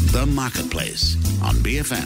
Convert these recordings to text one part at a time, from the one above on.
The Marketplace on BFM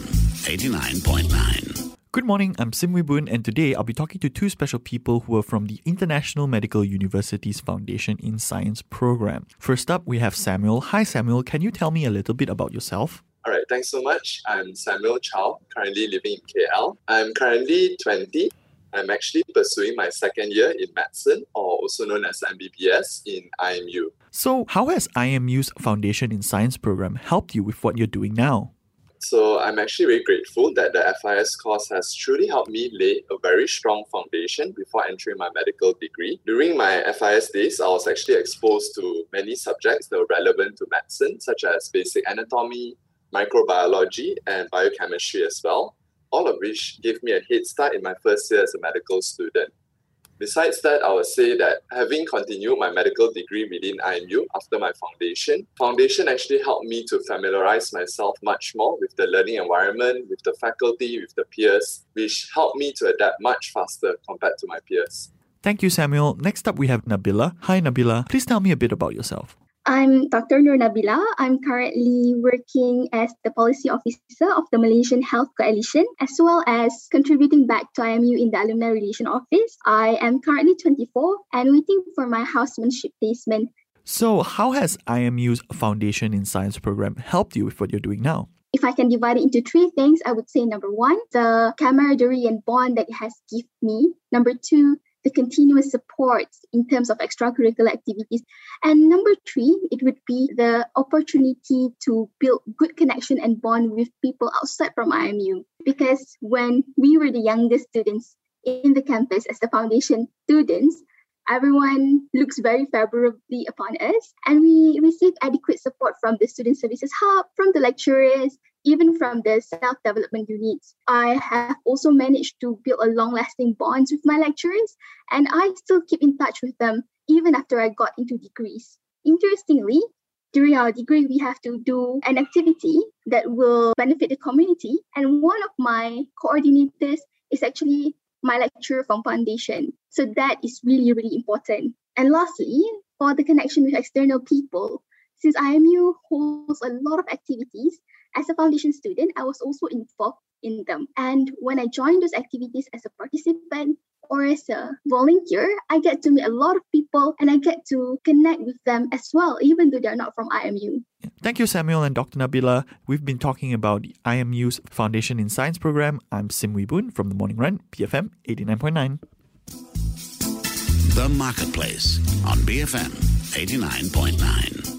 89.9. Good morning, I'm Sim Wee Boon, and today I'll be talking to two special people who are from the International Medical University's Foundation in Science program. First up, we have Samuel. Hi Samuel, can you tell me a little bit about yourself? All right, thanks so much. I'm Samuel Chow, currently living in KL. I'm currently 20. I'm actually pursuing my second year in medicine, or also known as MBBS, in IMU. So, how has IMU's Foundation in Science program helped you with what you're doing now? So I'm actually very grateful that the FIS course has truly helped me lay a very strong foundation before entering my medical degree. During my FIS days, I was actually exposed to many subjects that were relevant to medicine, such as basic anatomy, microbiology, and biochemistry as well, all of which gave me a head start in my first year as a medical student. Besides that, I would say that having continued my medical degree within IMU after my foundation actually helped me to familiarize myself much more with the learning environment, with the faculty, with the peers, which helped me to adapt much faster compared to my peers. Thank you, Samuel. Next up, we have Nabila. Hi, Nabila. Please tell me a bit about yourself. I'm Dr. Nur Nabila. I'm currently working as the policy officer of the Malaysian Health Coalition, as well as contributing back to IMU in the Alumni Relation Office. I am currently 24 and waiting for my housemanship placement. So, how has IMU's Foundation in Science program helped you with what you're doing now? If I can divide it into three things, I would say number one, the camaraderie and bond that it has given me. Number two, the continuous support in terms of extracurricular activities. And number three, it would be the opportunity to build good connection and bond with people outside from IMU. Because when we were the youngest students in the campus as the foundation students, everyone looks very favorably upon us, and we receive adequate support from the Student Services Hub, from the lecturers, even from the self-development units. I have also managed to build a long-lasting bonds with my lecturers, and I still keep in touch with them even after I got into degrees. Interestingly, during our degree, we have to do an activity that will benefit the community, and one of my coordinators is actually my lecturer from Foundation. So that is really, really important. And lastly, for the connection with external people, since IMU holds a lot of activities, as a foundation student, I was also involved in them. And when I joined those activities as a participant or as a volunteer, I get to meet a lot of people and I get to connect with them as well, even though they're not from IMU. Thank you, Samuel and Dr. Nabila. We've been talking about the IMU's Foundation in Science program. I'm Sim Wee Boon from The Morning Run, BFM 89.9. The Marketplace on BFM 89.9.